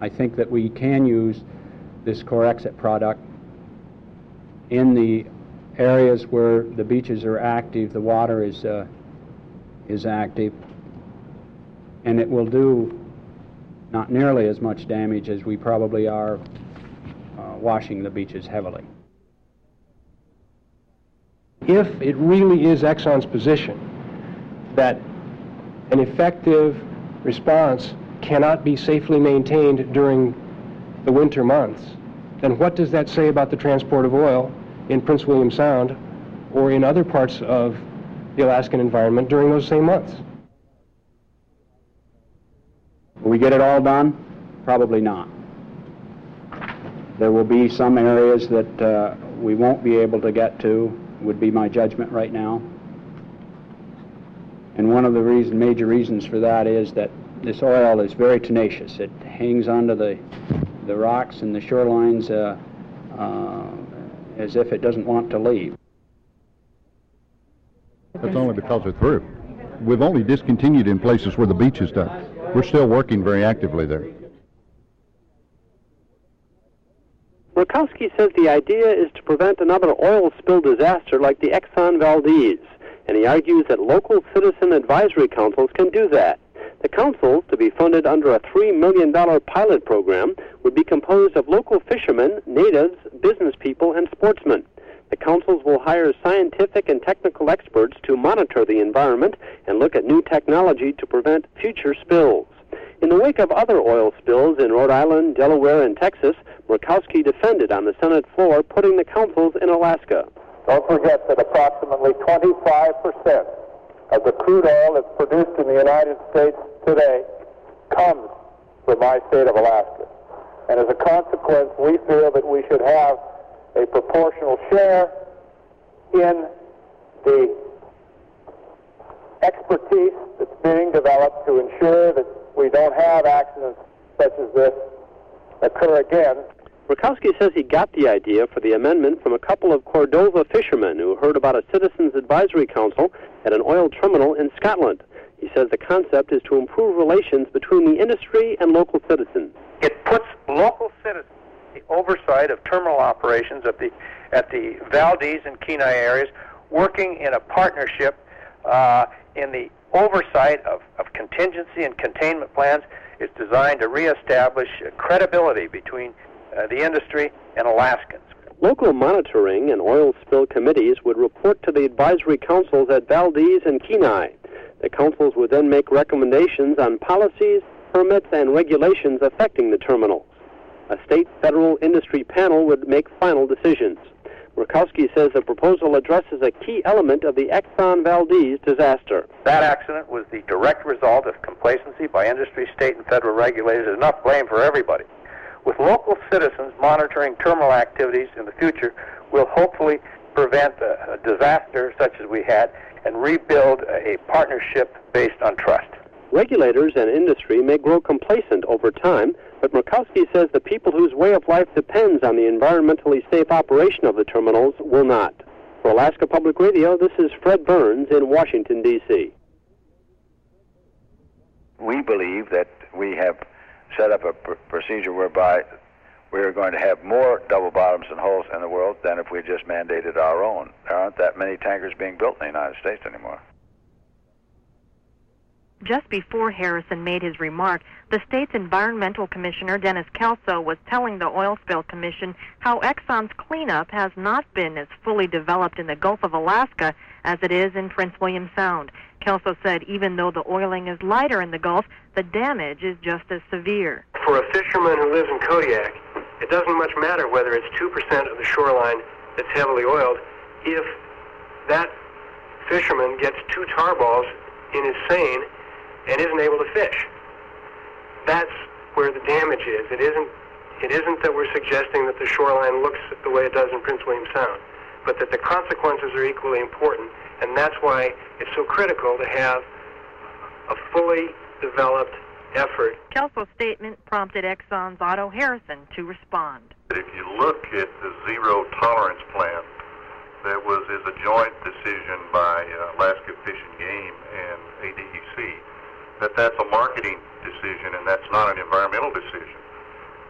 I think that we can use this Corexit product in the areas where the beaches are active, the water is active, and it will do not nearly as much damage as we probably are washing the beaches heavily. If it really is Exxon's position that an effective response cannot be safely maintained during the winter months, then what does that say about the transport of oil in Prince William Sound or in other parts of the Alaskan environment during those same months? Will we get it all done? Probably not. There will be some areas that we won't be able to get to, would be my judgment right now. And one of the major reasons for that is that this oil is very tenacious. It hangs onto the rocks and the shorelines as if it doesn't want to leave. That's only because they're through. We've only discontinued in places where the beach is done. We're still working very actively there. Murkowski says the idea is to prevent another oil spill disaster like the Exxon Valdez, and he argues that local citizen advisory councils can do that. The councils, to be funded under a $3 million pilot program, would be composed of local fishermen, natives, business people, and sportsmen. The councils will hire scientific and technical experts to monitor the environment and look at new technology to prevent future spills. In the wake of other oil spills in Rhode Island, Delaware, and Texas, Murkowski defended on the Senate floor putting the councils in Alaska. Don't forget that approximately 25% of the crude oil that's produced in the United States today comes from my state of Alaska. And as a consequence, we feel that we should have a proportional share in the expertise that's being developed to ensure that we don't have accidents such as this occur again. Murkowski says he got the idea for the amendment from a couple of Cordova fishermen who heard about a citizens advisory council at an oil terminal in Scotland. He says the concept is to improve relations between the industry and local citizens. It puts local citizens the oversight of terminal operations at the Valdez and Kenai areas, working in a partnership in the oversight of contingency and containment plans. Is designed to reestablish credibility between the industry and Alaskans. Local monitoring and oil spill committees would report to the advisory councils at Valdez and Kenai. The councils would then make recommendations on policies, permits, and regulations affecting the terminals. A state-federal industry panel would make final decisions. Murkowski says the proposal addresses a key element of the Exxon Valdez disaster. That accident was the direct result of complacency by industry, state, and federal regulators. There's enough blame for everybody. With local citizens monitoring terminal activities in the future, we'll hopefully prevent a disaster such as we had and rebuild a partnership based on trust. Regulators and industry may grow complacent over time, but Murkowski says the people whose way of life depends on the environmentally safe operation of the terminals will not. For Alaska Public Radio, this is Fred Burns in Washington, D.C. We believe that we have set up a procedure whereby we're going to have more double bottoms and hulls in the world than if we just mandated our own. There aren't that many tankers being built in the United States anymore. Just before Harrison made his remark, the state's environmental commissioner, Dennis Kelso, was telling the Oil Spill Commission how Exxon's cleanup has not been as fully developed in the Gulf of Alaska as it is in Prince William Sound. Kelso said even though the oiling is lighter in the Gulf, the damage is just as severe. For a fisherman who lives in Kodiak, it doesn't much matter whether it's 2% of the shoreline that's heavily oiled. If that fisherman gets 2 tar balls in his seine and isn't able to fish, that's where the damage is. It isn't that we're suggesting that the shoreline looks the way it does in Prince William Sound, but that the consequences are equally important, and that's why it's so critical to have a fully developed effort. Kelso's statement prompted Exxon's Otto Harrison to respond. If you look at the zero tolerance plan that is a joint decision by Alaska Fish and Game and ADEC, that's a marketing decision and that's not an environmental decision.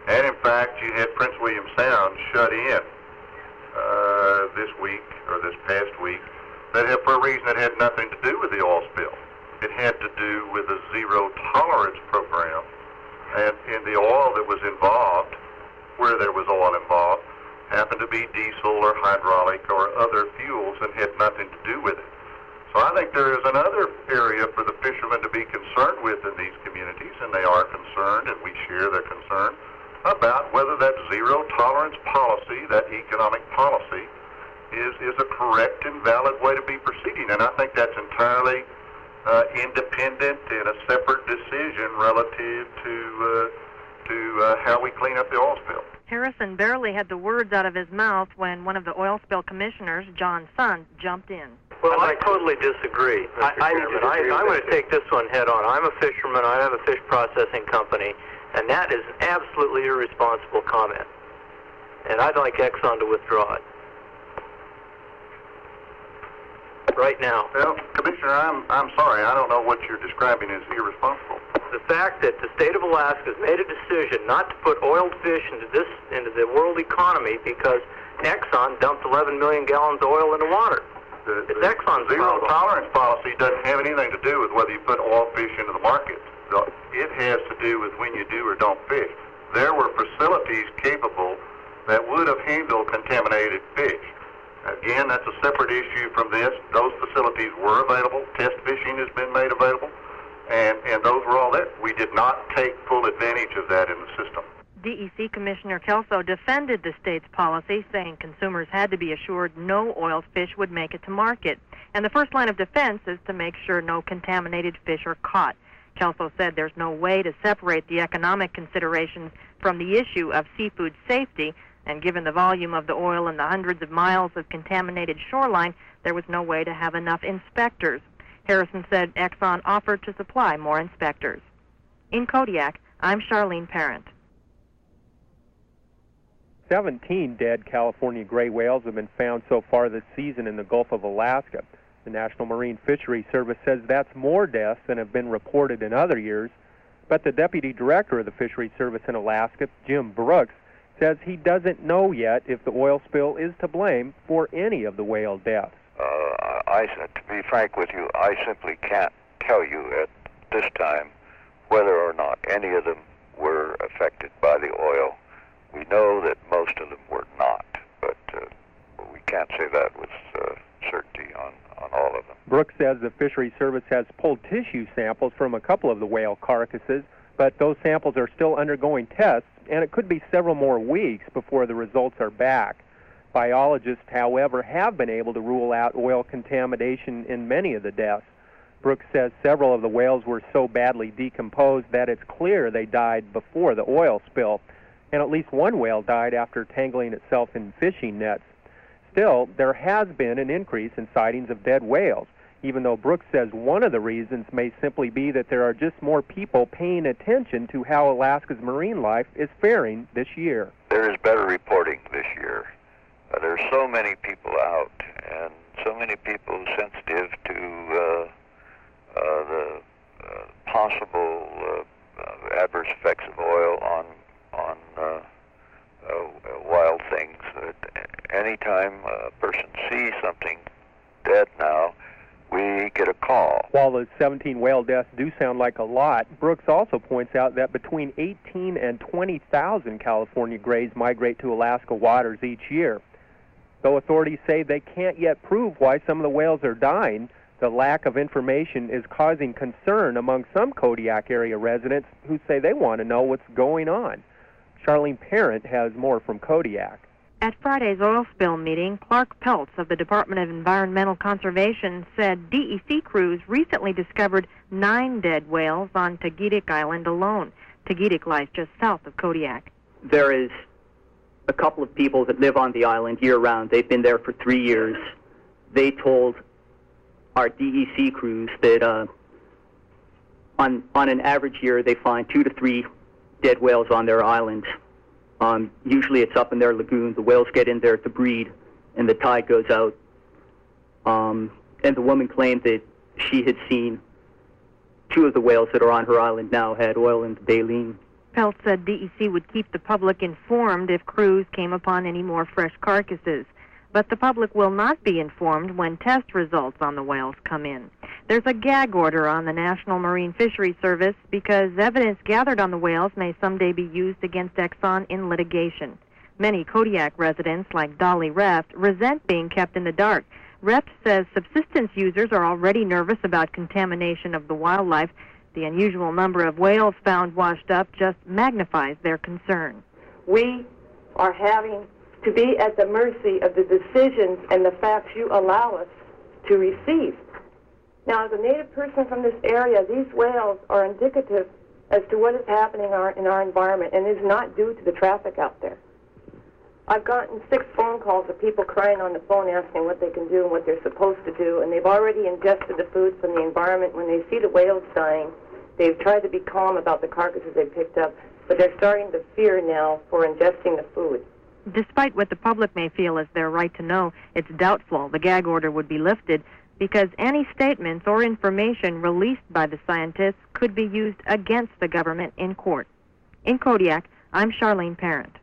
And in fact, you had Prince William Sound shut in this week, or this past week, for a reason that had nothing to do with the oil spill. It had to do with a zero tolerance program, and in the oil that was involved, where there was oil involved, happened to be diesel or hydraulic or other fuels and had nothing to do with it. So I think there is another area for the fishermen to be concerned with in these communities, and they are concerned, and we share their concern, about whether that zero tolerance policy, that economic policy, is a correct and valid way to be proceeding. And I think that's entirely independent and a separate decision relative to how we clean up the oil spill. Harrison barely had the words out of his mouth when one of the oil spill commissioners, John Sund, jumped in. Well, I totally disagree. I'm going to take this one head on. I'm a fisherman. I have a fish processing company, and that is an absolutely irresponsible comment. And I'd like Exxon to withdraw it right now. Well, Commissioner, I'm sorry. I don't know what you're describing as irresponsible. The fact that the state of Alaska has made a decision not to put oiled fish into the world economy because Exxon dumped 11 million gallons of oil in the water. It's Exxon's zero problem. tolerance policy doesn't have anything to do with whether you put oil fish into the market. It has to do with when you do or don't fish. There were facilities capable that would have handled contaminated fish. Again, that's a separate issue from this. Those facilities were available. Test fishing has been made available. And those were all there. We did not take full advantage of that in the system. DEC Commissioner Kelso defended the state's policy, saying consumers had to be assured no oiled fish would make it to market. And the first line of defense is to make sure no contaminated fish are caught. Kelso said there's no way to separate the economic considerations from the issue of seafood safety, and given the volume of the oil and the hundreds of miles of contaminated shoreline, there was no way to have enough inspectors. Harrison said Exxon offered to supply more inspectors. In Kodiak, I'm Charlene Parent. 17 dead California gray whales have been found so far this season in the Gulf of Alaska. The National Marine Fisheries Service says that's more deaths than have been reported in other years, but the Deputy Director of the Fisheries Service in Alaska, Jim Brooks, says he doesn't know yet if the oil spill is to blame for any of the whale deaths. To be frank with you, I simply can't tell you at this time whether or not any of them were affected by the oil. We know that most of them were not, but we can't say that with certainty on all of them. Brooks says the Fisheries Service has pulled tissue samples from a couple of the whale carcasses, but those samples are still undergoing tests, and it could be several more weeks before the results are back. Biologists, however, have been able to rule out oil contamination in many of the deaths. Brooks says several of the whales were so badly decomposed that it's clear they died before the oil spill, and at least one whale died after tangling itself in fishing nets. Still, there has been an increase in sightings of dead whales, even though Brooks says one of the reasons may simply be that there are just more people paying attention to how Alaska's marine life is faring this year. There is better reporting this year. There's so many people out, and so many people sensitive to the possible adverse effects of oil on wild things. Anytime a person sees something dead now, we get a call. While the 17 whale deaths do sound like a lot, Brooks also points out that between 18 and 20,000 California grays migrate to Alaska waters each year. Though authorities say they can't yet prove why some of the whales are dying, the lack of information is causing concern among some Kodiak area residents who say they want to know what's going on. Charlene Parent has more from Kodiak. At Friday's oil spill meeting, Clark Peltz of the Department of Environmental Conservation said DEC crews recently discovered 9 dead whales on Tagetik Island alone. Tagetik lies just south of Kodiak. There is a couple of people that live on the island year-round. They've been there for 3 years. They told our DEC crews that on an average year they find 2 to 3 dead whales on their island. Usually it's up in their lagoon. The whales get in there to breed, and the tide goes out. And the woman claimed that she had seen 2 of the whales that are on her island now had oil in the baleen. Pelt said DEC would keep the public informed if crews came upon any more fresh carcasses. But the public will not be informed when test results on the whales come in. There's a gag order on the National Marine Fisheries Service because evidence gathered on the whales may someday be used against Exxon in litigation. Many Kodiak residents, like Dolly Reft, resent being kept in the dark. Reft says subsistence users are already nervous about contamination of the wildlife. The unusual number of whales found washed up just magnifies their concern. We are having to be at the mercy of the decisions and the facts you allow us to receive. Now, as a native person from this area, these whales are indicative as to what is happening in our environment, and is not due to the traffic out there. I've gotten 6 phone calls of people crying on the phone asking what they can do and what they're supposed to do, and they've already ingested the food from the environment. When they see the whales dying, they've tried to be calm about the carcasses they picked up, but they're starting to fear now for ingesting the food. Despite what the public may feel is their right to know, it's doubtful the gag order would be lifted because any statements or information released by the scientists could be used against the government in court. In Kodiak, I'm Charlene Parent.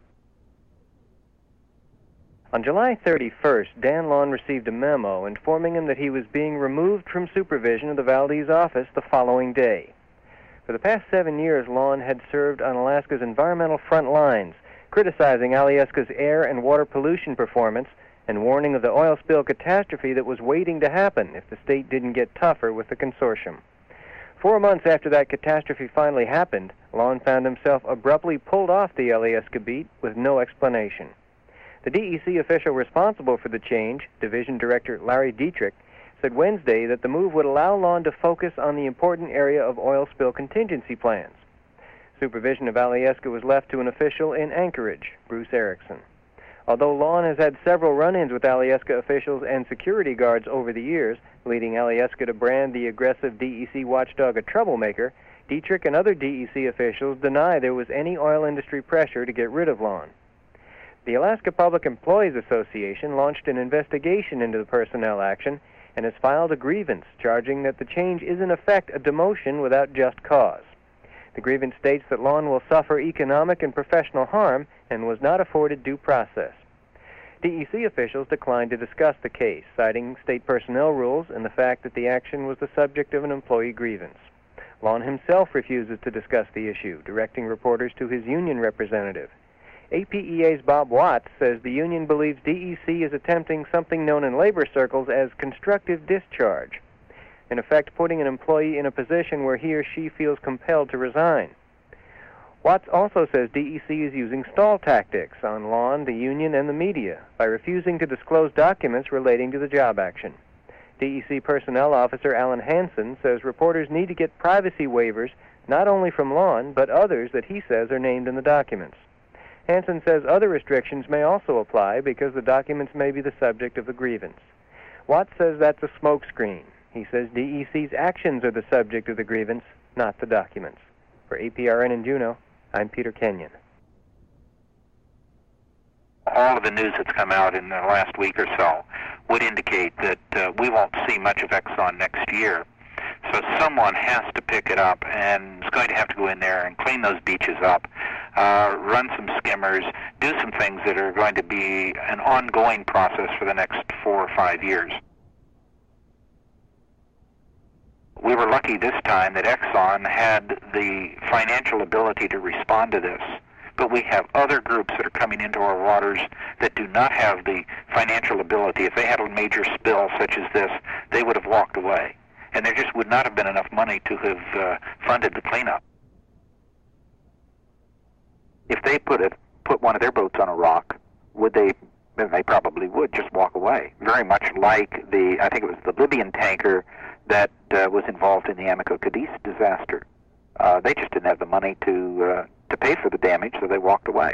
On July 31st, Dan Lawn received a memo informing him that he was being removed from supervision of the Valdez office the following day. For the past 7 years, Lawn had served on Alaska's environmental front lines, criticizing Alyeska's air and water pollution performance and warning of the oil spill catastrophe that was waiting to happen if the state didn't get tougher with the consortium. 4 months after that catastrophe finally happened, Lawn found himself abruptly pulled off the Alyeska beat with no explanation. The DEC official responsible for the change, Division Director Larry Dietrich, said Wednesday that the move would allow Lawn to focus on the important area of oil spill contingency plans. Supervision of Alyeska was left to an official in Anchorage, Bruce Erickson. Although Lawn has had several run-ins with Alyeska officials and security guards over the years, leading Alyeska to brand the aggressive DEC watchdog a troublemaker, Dietrich and other DEC officials deny there was any oil industry pressure to get rid of Lawn. The Alaska Public Employees Association launched an investigation into the personnel action and has filed a grievance charging that the change is in effect a demotion without just cause. The grievance states that Lawn will suffer economic and professional harm and was not afforded due process. DEC officials declined to discuss the case, citing state personnel rules and the fact that the action was the subject of an employee grievance. Lawn himself refuses to discuss the issue, directing reporters to his union representative. APEA's Bob Watts says the union believes DEC is attempting something known in labor circles as constructive discharge, in effect putting an employee in a position where he or she feels compelled to resign. Watts also says DEC is using stall tactics on Lawn, the union, and the media by refusing to disclose documents relating to the job action. DEC Personnel Officer Alan Hansen says reporters need to get privacy waivers not only from Lawn, but others that he says are named in the documents. Hansen says other restrictions may also apply because the documents may be the subject of the grievance. Watts says that's a smokescreen. He says DEC's actions are the subject of the grievance, not the documents. For APRN in Juneau, I'm Peter Kenyon. All of the news that's come out in the last week or so would indicate that we won't see much of Exxon next year. So someone has to pick it up and is going to have to go in there and clean those beaches up, run some skimmers, do some things that are going to be an ongoing process for the next 4 or 5 years. We were lucky this time that Exxon had the financial ability to respond to this, but we have other groups that are coming into our waters that do not have the financial ability. If they had a major spill such as this, they would have walked away. And there just would not have been enough money to have funded the cleanup. If they put one of their boats on a rock, would they? They probably would just walk away. Very much like I think it was the Libyan tanker that was involved in the Amico Cadiz disaster. They just didn't have the money to pay for the damage, so they walked away.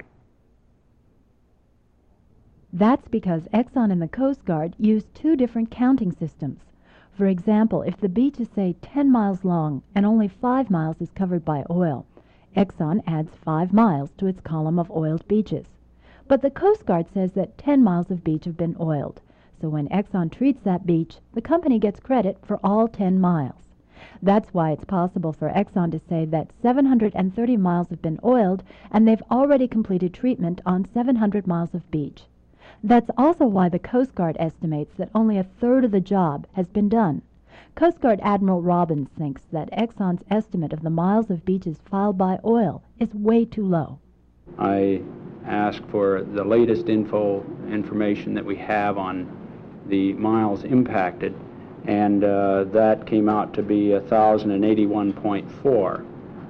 That's because Exxon and the Coast Guard use 2 different counting systems. For example, if the beach is, say, 10 miles long and only 5 miles is covered by oil, Exxon adds 5 miles to its column of oiled beaches. But the Coast Guard says that 10 miles of beach have been oiled, so when Exxon treats that beach, the company gets credit for all 10 miles. That's why it's possible for Exxon to say that 730 miles have been oiled and they've already completed treatment on 700 miles of beach. That's also why the Coast Guard estimates that only a third of the job has been done. Coast Guard Admiral Robbins thinks that Exxon's estimate of the miles of beaches filed by oil is way too low. I asked for the latest information that we have on the miles impacted, and that came out to be 1,081.4.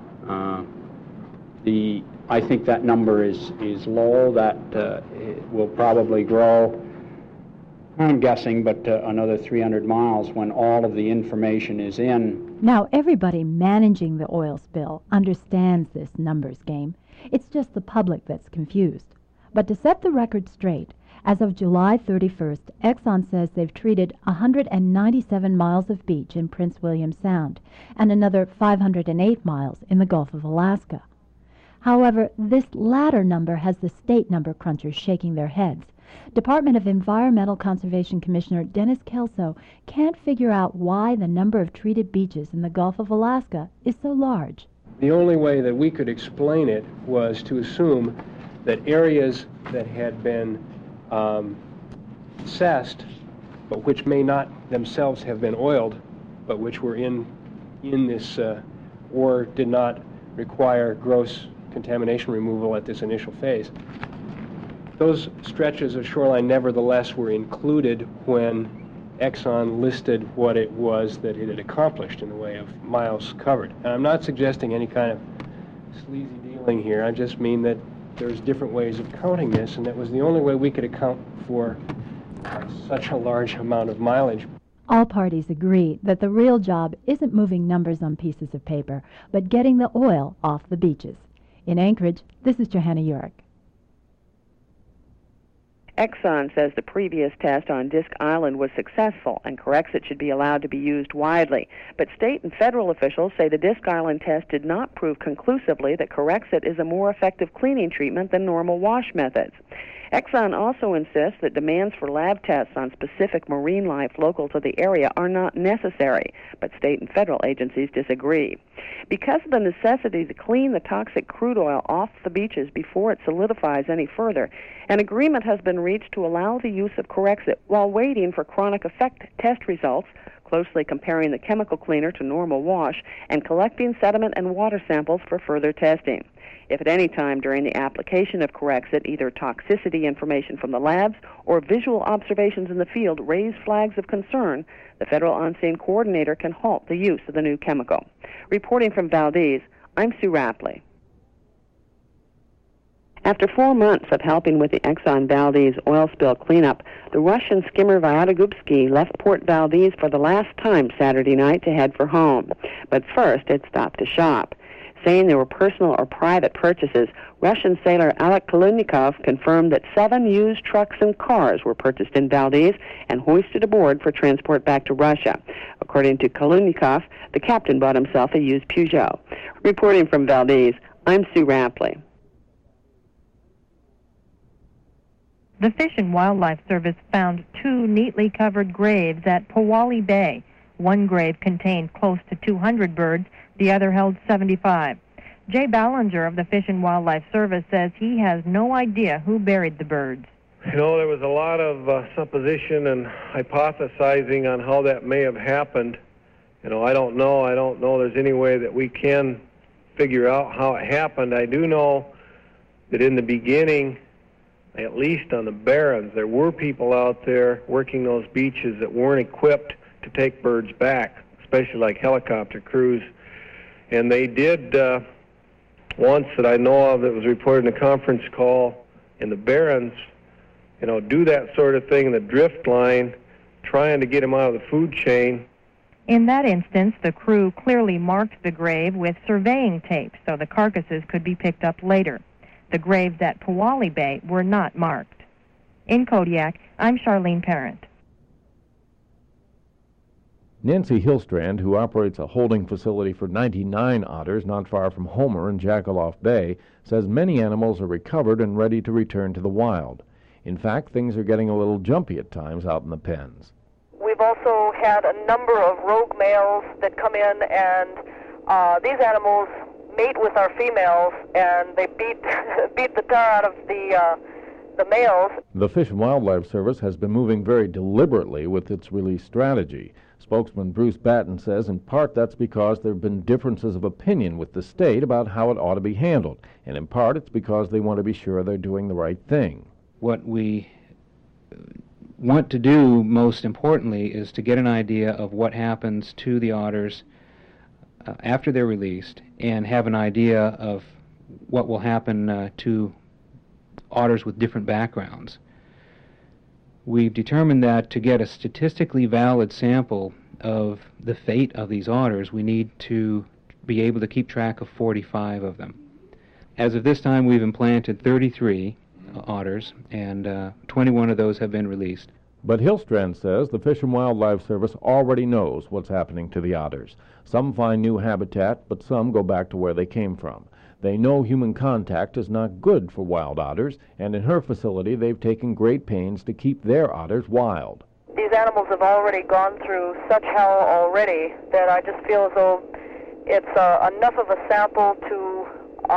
I think that number is low. That it will probably grow, I'm guessing, but another 300 miles when all of the information is in. Now, everybody managing the oil spill understands this numbers game. It's just the public that's confused. But to set the record straight, as of July 31st, Exxon says they've treated 197 miles of beach in Prince William Sound and another 508 miles in the Gulf of Alaska. However, this latter number has the state number crunchers shaking their heads. Department of Environmental Conservation Commissioner Dennis Kelso can't figure out why the number of treated beaches in the Gulf of Alaska is so large. The only way that we could explain it was to assume that areas that had been assessed, but which may not themselves have been oiled, but which were in this or did not require gross contamination removal at this initial phase. Those stretches of shoreline nevertheless were included when Exxon listed what it was that it had accomplished in the way of miles covered. And I'm not suggesting any kind of sleazy dealing here. I just mean that there's different ways of counting this, and that was the only way we could account for such a large amount of mileage. All parties agree that the real job isn't moving numbers on pieces of paper, but getting the oil off the beaches. In Anchorage, this is Johanna Yorick. Exxon says the previous test on Disk Island was successful and Corexit should be allowed to be used widely. But state and federal officials say the Disk Island test did not prove conclusively that Corexit is a more effective cleaning treatment than normal wash methods. Exxon also insists that demands for lab tests on specific marine life local to the area are not necessary, but state and federal agencies disagree. Because of the necessity to clean the toxic crude oil off the beaches before it solidifies any further, an agreement has been reached to allow the use of Corexit while waiting for chronic effect test results, closely comparing the chemical cleaner to normal wash, and collecting sediment and water samples for further testing. If at any time during the application of Corexit either toxicity information from the labs or visual observations in the field raise flags of concern, the Federal On-Scene Coordinator can halt the use of the new chemical. Reporting from Valdez, I'm Sue Rapley. After 4 months of helping with the Exxon Valdez oil spill cleanup, the Russian skimmer Vyatogubsky left Port Valdez for the last time Saturday night to head for home. But first, it stopped to shop. Saying they were personal or private purchases, Russian sailor Alek Kalunnikov confirmed that 7 used trucks and cars were purchased in Valdez and hoisted aboard for transport back to Russia. According to Kalunnikov, the captain bought himself a used Peugeot. Reporting from Valdez, I'm Sue Rapley. The Fish and Wildlife Service found 2 neatly covered graves at Powali Bay. One grave contained close to 200 birds, the other held 75. Jay Ballinger of the Fish and Wildlife Service says he has no idea who buried the birds. You know, there was a lot of supposition and hypothesizing on how that may have happened. You know, I don't know there's any way that we can figure out how it happened. I do know that in the beginning, at least on the Barrens, there were people out there working those beaches that weren't equipped to take birds back, especially like helicopter crews. And they did, once that I know of that was reported in a conference call in the Barrens, you know, do that sort of thing in the drift line, trying to get them out of the food chain. In that instance, the crew clearly marked the grave with surveying tape so the carcasses could be picked up later. The graves at Powali Bay were not marked. In Kodiak, I'm Charlene Parent. Nancy Hillstrand, who operates a holding facility for 99 otters not far from Homer in Jackaloff Bay, says many animals are recovered and ready to return to the wild. In fact, things are getting a little jumpy at times out in the pens. We we've also had a number of rogue males that come in, and these animals mate with our females, and they beat the tar out of the males. The Fish and Wildlife Service has been moving very deliberately with its release strategy. Spokesman Bruce Batten says in part that's because there have been differences of opinion with the state about how it ought to be handled, and in part it's because they want to be sure they're doing the right thing. What we want to do most importantly is to get an idea of what happens to the otters after they're released, and have an idea of what will happen to otters with different backgrounds. We've determined that to get a statistically valid sample of the fate of these otters, we need to be able to keep track of 45 of them. As of this time, we've implanted 33 otters, and 21 of those have been released. But Hillstrand says the Fish and Wildlife Service already knows what's happening to the otters. Some find new habitat, but some go back to where they came from. They know human contact is not good for wild otters, and in her facility they've taken great pains to keep their otters wild. These animals have already gone through such hell already that I just feel as though it's enough of a sample to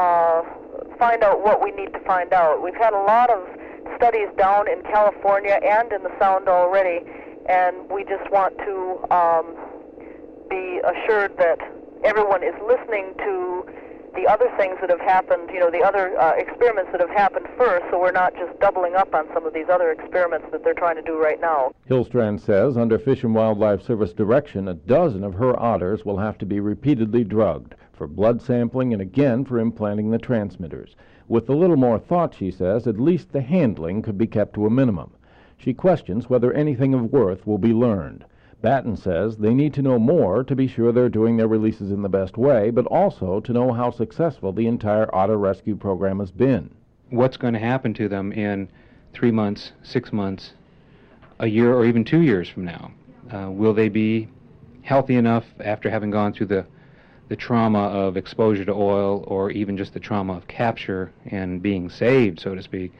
find out what we need to find out. We've had a lot of studies down in California and in the Sound already, and we just want to be assured that everyone is listening to the other things that have happened, the other experiments that have happened first, so we're not just doubling up on some of these other experiments that they're trying to do right now. Hillstrand says under Fish and Wildlife Service direction, a dozen of her otters will have to be repeatedly drugged for blood sampling and again for implanting the transmitters. With a little more thought, she says, at least the handling could be kept to a minimum. She questions whether anything of worth will be learned. Batten says they need to know more to be sure they're doing their releases in the best way, but also to know how successful the entire otter rescue program has been. What's going to happen to them in 3 months, 6 months, a year, or even 2 years from now? Will they be healthy enough after having gone through the trauma of exposure to oil, or even just the trauma of capture and being saved, so to speak?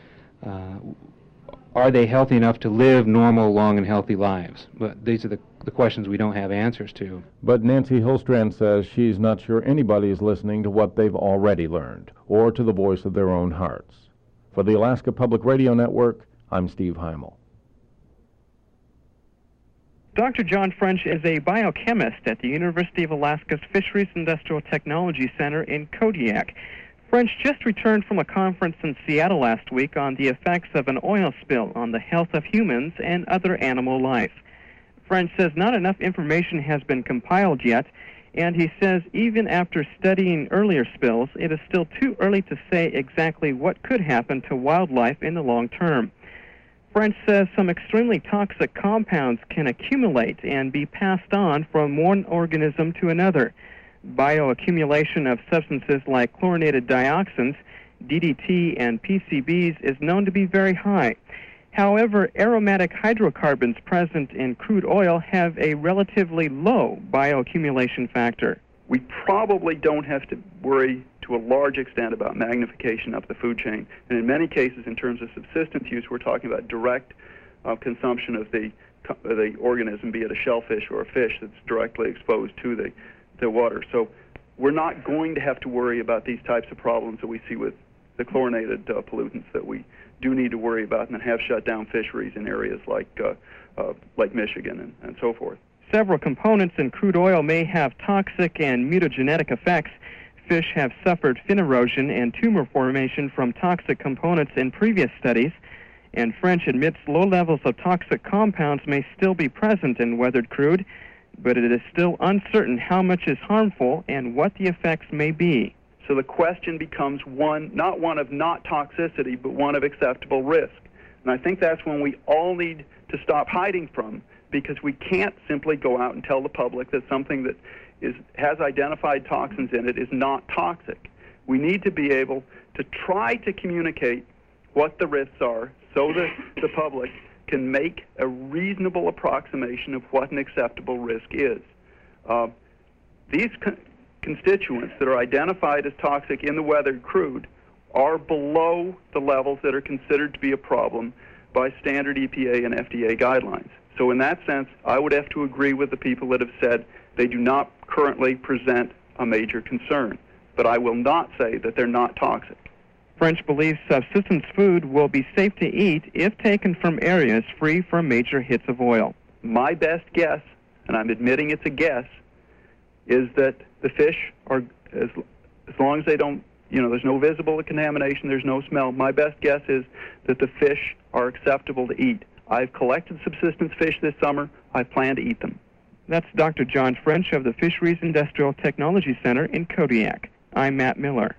Are they healthy enough to live normal, long, and healthy lives? But these are the questions we don't have answers to. But Nancy Hillstrand says she's not sure anybody is listening to what they've already learned, or to the voice of their own hearts. For the Alaska Public Radio Network, I'm Steve Heimel. Dr. John French is a biochemist at the University of Alaska's Fisheries Industrial Technology Center in Kodiak. French just returned from a conference in Seattle last week on the effects of an oil spill on the health of humans and other animal life. French says not enough information has been compiled yet, and he says even after studying earlier spills, it is still too early to say exactly what could happen to wildlife in the long term. French says some extremely toxic compounds can accumulate and be passed on from one organism to another. Bioaccumulation of substances like chlorinated dioxins, DDT, and PCBs is known to be very high. However, aromatic hydrocarbons present in crude oil have a relatively low bioaccumulation factor. We probably don't have to worry to a large extent about magnification up the food chain. And in many cases, in terms of subsistence use, we're talking about direct consumption of the organism, be it a shellfish or a fish that's directly exposed to the water. So we're not going to have to worry about these types of problems that we see with the chlorinated pollutants that we do need to worry about and that have shut down fisheries in areas like Lake Michigan and so forth. Several components in crude oil may have toxic and mutagenetic effects. Fish have suffered fin erosion and tumor formation from toxic components in previous studies, and French admits low levels of toxic compounds may still be present in weathered crude, but it is still uncertain how much is harmful and what the effects may be. So the question becomes not one of not toxicity, but one of acceptable risk. And I think that's when we all need to stop hiding from, because we can't simply go out and tell the public that something that has identified toxins in it is not toxic. We need to be able to try to communicate what the risks are so that the public can make a reasonable approximation of what an acceptable risk is. These constituents that are identified as toxic in the weathered crude are below the levels that are considered to be a problem by standard EPA and FDA guidelines. So in that sense, I would have to agree with the people that have said they do not currently present a major concern. But I will not say that they're not toxic. French believes subsistence food will be safe to eat if taken from areas free from major hits of oil. My best guess, and I'm admitting it's a guess, is that the fish are, as long as they don't, there's no visible contamination, there's no smell, my best guess is that the fish are acceptable to eat. I've collected subsistence fish this summer. I plan to eat them. That's Dr. John French of the Fisheries Industrial Technology Center in Kodiak. I'm Matt Miller.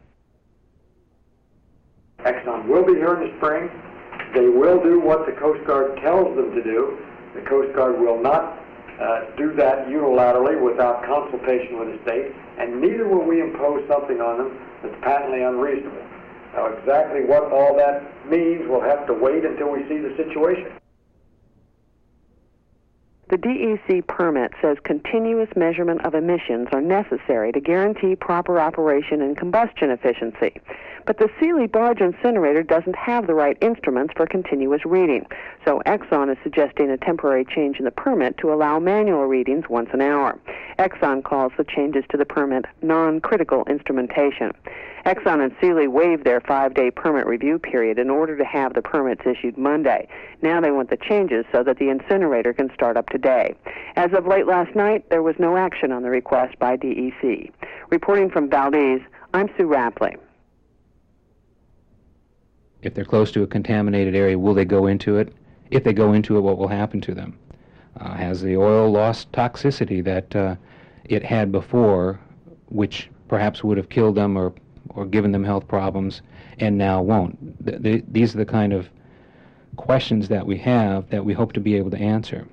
Exxon will be here in the spring. They will do what the Coast Guard tells them to do. The Coast Guard will not do that unilaterally without consultation with the state, and neither will we impose something on them that's patently unreasonable. Now, exactly what all that means, we'll have to wait until we see the situation. The DEC permit says continuous measurement of emissions are necessary to guarantee proper operation and combustion efficiency. But the Sealy Barge incinerator doesn't have the right instruments for continuous reading, so Exxon is suggesting a temporary change in the permit to allow manual readings once an hour. Exxon calls the changes to the permit non-critical instrumentation. Exxon and Sealy waived their 5-day permit review period in order to have the permits issued Monday. Now they want the changes so that the incinerator can start up today. As of late last night, there was no action on the request by DEC. Reporting from Valdez, I'm Sue Rapley. If they're close to a contaminated area, will they go into it? If they go into it, what will happen to them? Has the oil lost toxicity that it had before, which perhaps would have killed them or given them health problems, and now won't? These are the kind of questions that we have that we hope to be able to answer.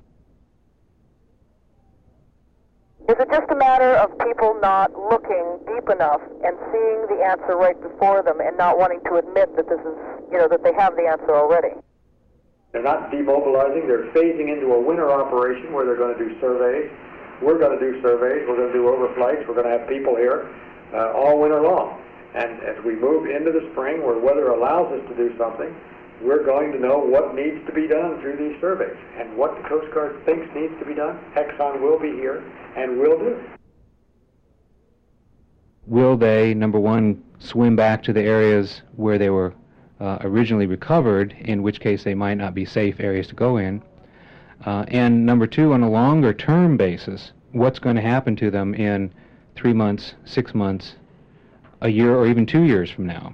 Is it just a matter of people not looking deep enough and seeing the answer right before them and not wanting to admit that this is, that they have the answer already? They're not demobilizing. They're phasing into a winter operation where they're going to do surveys. We're going to do surveys. We're going to do overflights. We're going to have people here all winter long. And as we move into the spring where weather allows us to do something, we're going to know what needs to be done through these surveys. And what the Coast Guard thinks needs to be done, Exxon will be here and will do. Will they, number one, swim back to the areas where they were originally recovered, in which case they might not be safe areas to go in? And number two, on a longer term basis, what's going to happen to them in 3 months, 6 months, a year, or even 2 years from now?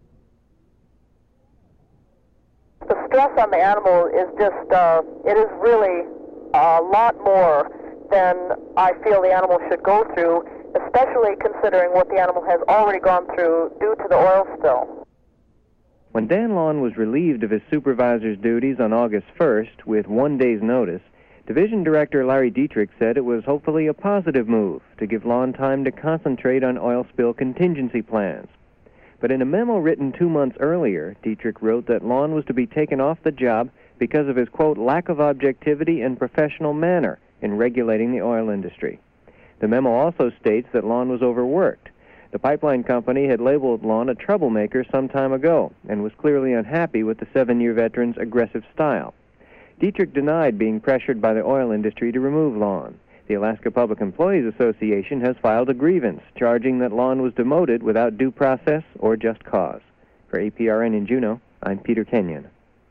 The stress on the animal is just, it is really a lot more than I feel the animal should go through, especially considering what the animal has already gone through due to the oil spill. When Dan Lawn was relieved of his supervisor's duties on August 1st with 1 day's notice, Division Director Larry Dietrich said it was hopefully a positive move to give Lawn time to concentrate on oil spill contingency plans. But in a memo written 2 months earlier, Dietrich wrote that Lawn was to be taken off the job because of his, quote, lack of objectivity and professional manner in regulating the oil industry. The memo also states that Lawn was overworked. The pipeline company had labeled Lawn a troublemaker some time ago and was clearly unhappy with the 7-year veteran's aggressive style. Dietrich denied being pressured by the oil industry to remove Lawn. The Alaska Public Employees Association has filed a grievance charging that Lawn was demoted without due process or just cause. For APRN in Juneau, I'm Peter Kenyon.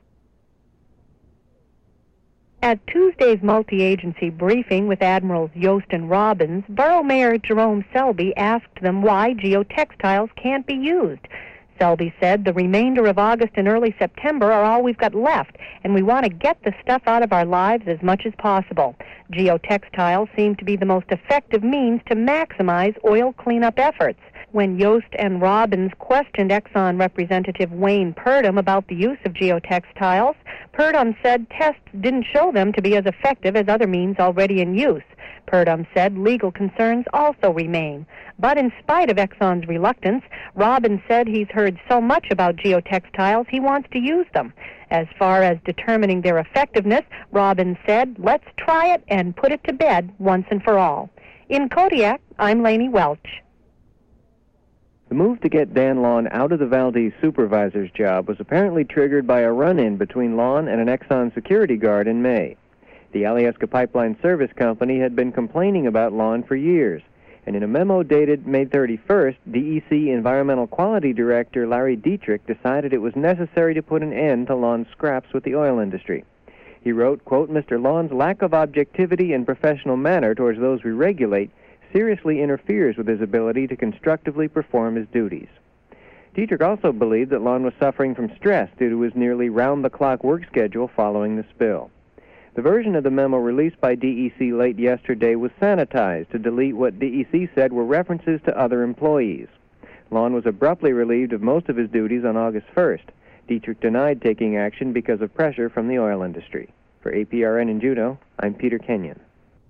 At Tuesday's multi-agency briefing with Admirals Yost and Robbins, Borough Mayor Jerome Selby asked them why geotextiles can't be used. Selby said the remainder of August and early September are all we've got left, and we want to get the stuff out of our lives as much as possible. Geotextiles seem to be the most effective means to maximize oil cleanup efforts. When Yost and Robbins questioned Exxon Representative Wayne Purdom about the use of geotextiles, Purdom said tests didn't show them to be as effective as other means already in use. Purdom said legal concerns also remain. But in spite of Exxon's reluctance, Robbins said he's heard so much about geotextiles he wants to use them. As far as determining their effectiveness, Robbins said, let's try it and put it to bed once and for all. In Kodiak, I'm Lainey Welch. The move to get Dan Lawn out of the Valdez supervisor's job was apparently triggered by a run-in between Lawn and an Exxon security guard in May. The Alyeska Pipeline Service Company had been complaining about Lon for years, and in a memo dated May 31st, DEC Environmental Quality Director Larry Dietrich decided it was necessary to put an end to Lon's scraps with the oil industry. He wrote, quote, "Mr. Lon's lack of objectivity and professional manner towards those we regulate seriously interferes with his ability to constructively perform his duties." Dietrich also believed that Lon was suffering from stress due to his nearly round-the-clock work schedule following the spill. The version of the memo released by DEC late yesterday was sanitized to delete what DEC said were references to other employees. Lon was abruptly relieved of most of his duties on August 1st. Dietrich denied taking action because of pressure from the oil industry. For APRN in Juneau, I'm Peter Kenyon.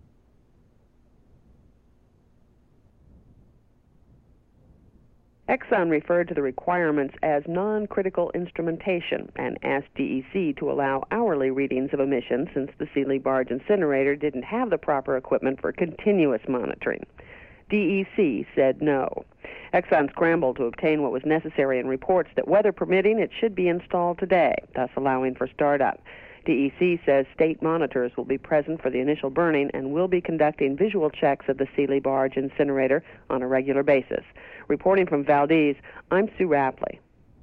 Exxon referred to the requirements as non-critical instrumentation and asked DEC to allow hourly readings of emissions since the Sealy Barge incinerator didn't have the proper equipment for continuous monitoring. DEC said no. Exxon scrambled to obtain what was necessary and reports that, weather permitting, it should be installed today, thus allowing for startup. DEC says state monitors will be present for the initial burning and will be conducting visual checks of the Sealy Barge incinerator on a regular basis. Reporting from Valdez, I'm Sue Rapley.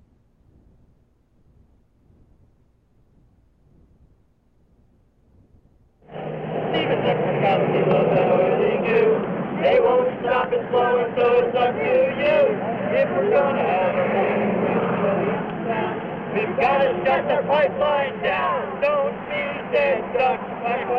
They won't stop it slowing, so it's up to you. If we're gonna have a we've got to shut the pipeline down. Don't be dead duck. Quack,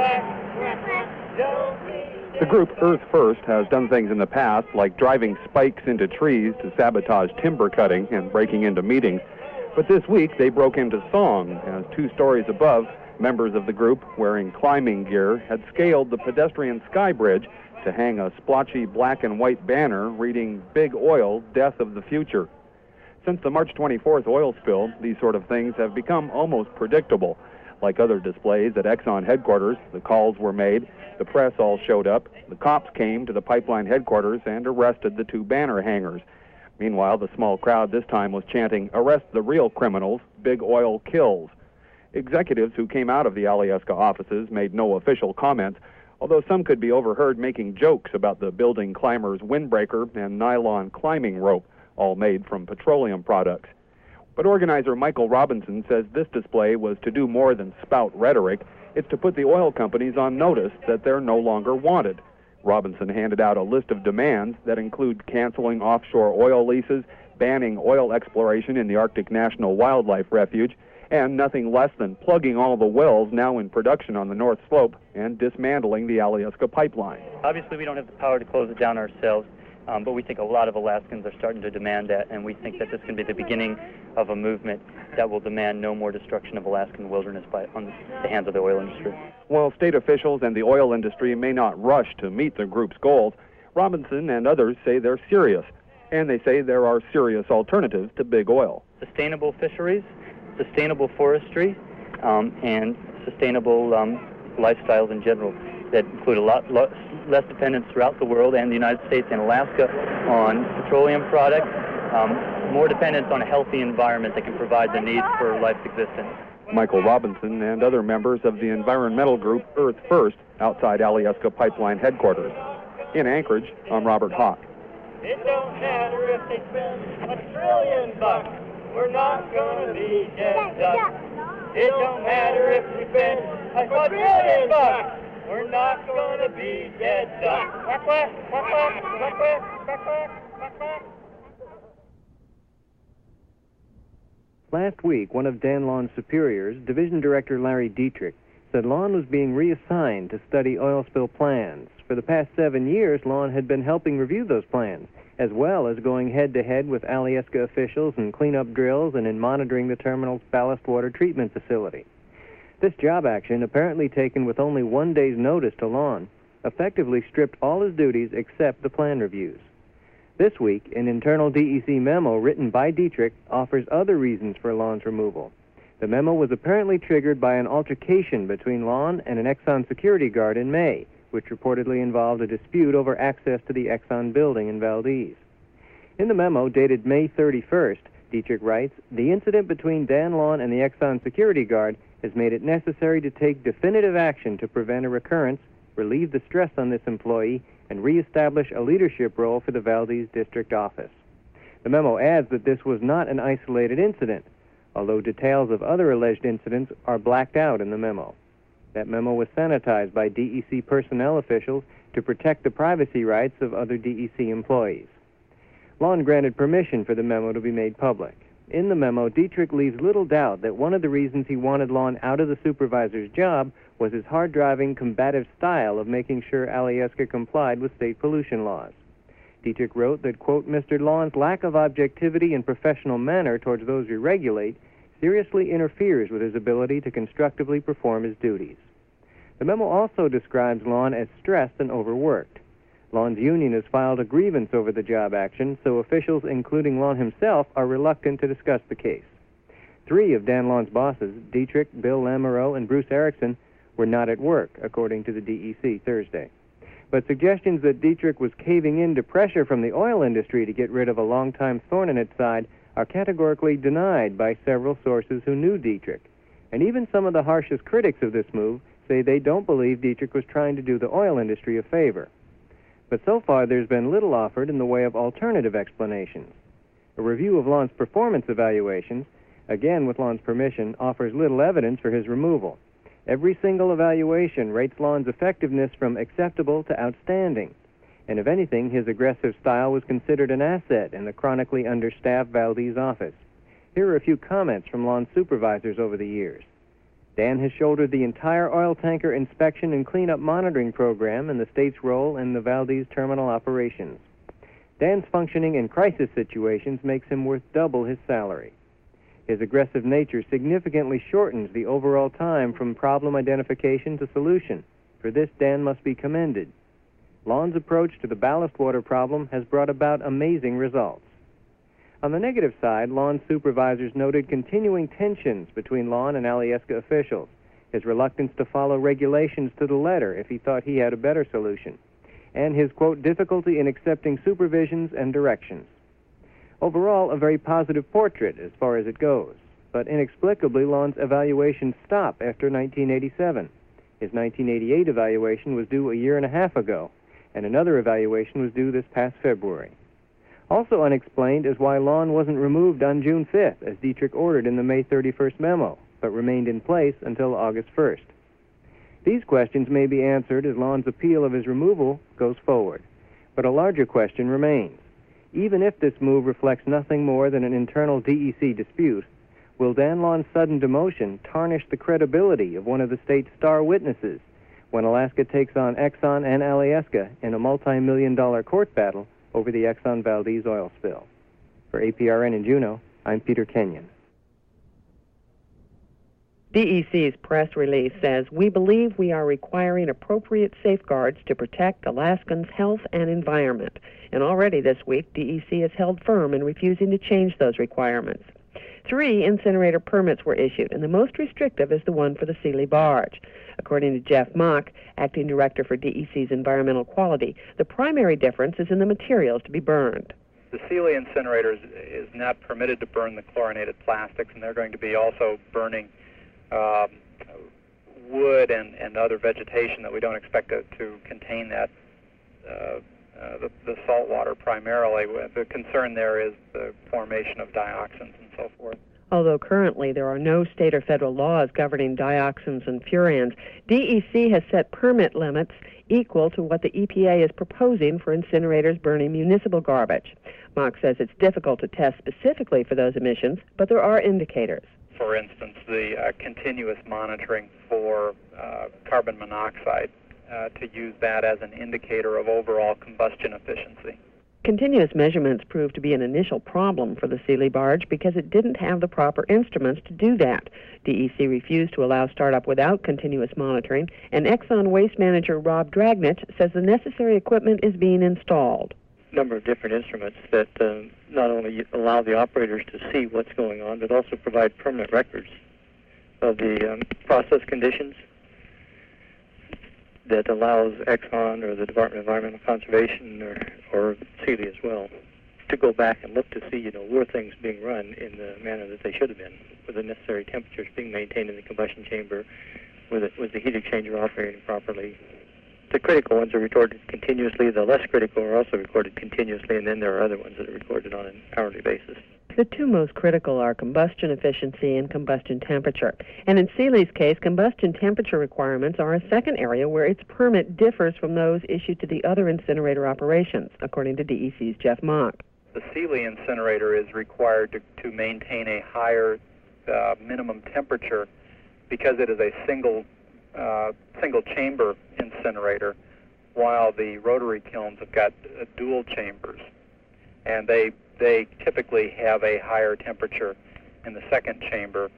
quack. Don't be. The group Earth First has done things in the past, like driving spikes into trees to sabotage timber cutting and breaking into meetings. But this week, they broke into song, as 2 stories above, members of the group, wearing climbing gear, had scaled the pedestrian sky bridge to hang a splotchy black and white banner reading "Big Oil, Death of the Future." Since the March 24th oil spill, these sort of things have become almost predictable. Like other displays at Exxon headquarters, the calls were made, the press all showed up, the cops came to the pipeline headquarters and arrested the 2 banner hangers. Meanwhile, the small crowd this time was chanting, "Arrest the real criminals, Big Oil kills." Executives who came out of the Alyeska offices made no official comments, although some could be overheard making jokes about the building climber's windbreaker and nylon climbing rope, all made from petroleum products. But organizer Michael Robinson says this display was to do more than spout rhetoric. It's to put the oil companies on notice that they're no longer wanted. Robinson handed out a list of demands that include canceling offshore oil leases, banning oil exploration in the Arctic National Wildlife Refuge, and nothing less than plugging all the wells now in production on the North Slope and dismantling the Alyeska pipeline. Obviously, we don't have the power to close it down ourselves, but we think a lot of Alaskans are starting to demand that, and we think that this can be the beginning of a movement that will demand no more destruction of Alaskan wilderness on the hands of the oil industry. While state officials and the oil industry may not rush to meet the group's goals, Robinson and others say they're serious, and they say there are serious alternatives to big oil. Sustainable fisheries, sustainable forestry, and sustainable lifestyles in general that include a lot less dependence throughout the world and the United States and Alaska on petroleum products, more dependence on a healthy environment that can provide the needs for life's existence. Michael Robinson and other members of the environmental group Earth First outside Alyeska Pipeline headquarters. In Anchorage, I'm Robert Hawk. It don't matter if they spend $1 trillion. We're not gonna be dead ducks. It don't matter if we spend $1 trillion. We're not gonna be dead ducks. Quack, quack, quack, quack, quack, quack, quack, quack, quack. Last week, one of Dan Lon's superiors, Division Director Larry Dietrich, said Lon was being reassigned to study oil spill plans. For the past 7 years, Lon had been helping review those plans, as well as going head-to-head with Alyeska officials in cleanup drills and in monitoring the terminal's ballast water treatment facility. This job action, apparently taken with only 1 day's notice to Lon, effectively stripped all his duties except the plan reviews. This week, an internal DEC memo written by Dietrich offers other reasons for Lon's removal. The memo was apparently triggered by an altercation between Lon and an Exxon security guard in May, which reportedly involved a dispute over access to the Exxon building in Valdez. In the memo, dated May 31st, Dietrich writes, "The incident between Dan Lawn and the Exxon security guard has made it necessary to take definitive action to prevent a recurrence, relieve the stress on this employee, and reestablish a leadership role for the Valdez District Office." The memo adds that this was not an isolated incident, although details of other alleged incidents are blacked out in the memo. That memo was sanitized by DEC personnel officials to protect the privacy rights of other DEC employees. Lawn granted permission for the memo to be made public. In the memo, Dietrich leaves little doubt that one of the reasons he wanted Lawn out of the supervisor's job was his hard-driving, combative style of making sure Alyeska complied with state pollution laws. Dietrich wrote that, quote, "Mr. Lawn's lack of objectivity and professional manner towards those we regulate seriously interferes with his ability to constructively perform his duties." The memo also describes Lawn as stressed and overworked. Lawn's union has filed a grievance over the job action, so officials, including Lawn himself, are reluctant to discuss the case. 3 of Dan Lawn's bosses, Dietrich, Bill Lamoureux, and Bruce Erickson, were not at work, according to the DEC Thursday. But suggestions that Dietrich was caving in to pressure from the oil industry to get rid of a longtime thorn in its side are categorically denied by several sources who knew Dietrich. And even some of the harshest critics of this move say they don't believe Dietrich was trying to do the oil industry a favor. But so far there's been little offered in the way of alternative explanations. A review of Lawn's performance evaluations, again with Lawn's permission, offers little evidence for his removal. Every single evaluation rates Lawn's effectiveness from acceptable to outstanding. And if anything, his aggressive style was considered an asset in the chronically understaffed Valdez office. Here are a few comments from Lawn's supervisors over the years. Dan has shouldered the entire oil tanker inspection and cleanup monitoring program and the state's role in the Valdez terminal operations. Dan's functioning in crisis situations makes him worth double his salary. His aggressive nature significantly shortens the overall time from problem identification to solution. For this, Dan must be commended. Lawn's approach to the ballast water problem has brought about amazing results. On the negative side, Lawn's supervisors noted continuing tensions between Lawn and Alyeska officials, his reluctance to follow regulations to the letter if he thought he had a better solution, and his, quote, difficulty in accepting supervisions and directions. Overall, a very positive portrait as far as it goes, but inexplicably, Lawn's evaluations stop after 1987. His 1988 evaluation was due a year and a half ago, and another evaluation was due this past February. Also unexplained is why Lawn wasn't removed on June 5th, as Dietrich ordered in the May 31st memo, but remained in place until August 1st. These questions may be answered as Lawn's appeal of his removal goes forward. But a larger question remains. Even if this move reflects nothing more than an internal DEC dispute, will Dan Lawn's sudden demotion tarnish the credibility of one of the state's star witnesses when Alaska takes on Exxon and Alyeska in a multi-million-dollar court battle over the Exxon Valdez oil spill? For APRN in Juneau, I'm Peter Kenyon. DEC's press release says, "We believe we are requiring appropriate safeguards to protect Alaskans' health and environment." And already this week, DEC has held firm in refusing to change those requirements. 3 incinerator permits were issued, and the most restrictive is the one for the Sealy barge. According to Jeff Mock, acting director for DEC's environmental quality, the primary difference is in the materials to be burned. The Sealy incinerator is not permitted to burn the chlorinated plastics, and they're going to be also burning wood and other vegetation that we don't expect to contain that the salt water primarily. The concern there is the formation of dioxins and so forth. Although currently there are no state or federal laws governing dioxins and furans, DEC has set permit limits equal to what the EPA is proposing for incinerators burning municipal garbage. Mock says it's difficult to test specifically for those emissions, but there are indicators. For instance, the continuous monitoring for carbon monoxide, to use that as an indicator of overall combustion efficiency. Continuous measurements proved to be an initial problem for the Sealy barge because it didn't have the proper instruments to do that. DEC refused to allow startup without continuous monitoring, and Exxon Waste Manager Rob Dragnich says the necessary equipment is being installed. Number of different instruments that not only allow the operators to see what's going on, but also provide permanent records of the process conditions that allows Exxon or the Department of Environmental Conservation or Sealy as well to go back and look to see, were things being run in the manner that they should have been, with the necessary temperatures being maintained in the combustion chamber, was the heat exchanger operating properly. The critical ones are recorded continuously. The less critical are also recorded continuously, and then there are other ones that are recorded on an hourly basis. The two most critical are combustion efficiency and combustion temperature. And in Sealy's case, combustion temperature requirements are a second area where its permit differs from those issued to the other incinerator operations, according to DEC's Jeff Mock. The Sealy incinerator is required to maintain a higher minimum temperature because it is a single chamber incinerator, while the rotary kilns have got dual chambers, and they typically have a higher temperature in the second chamber,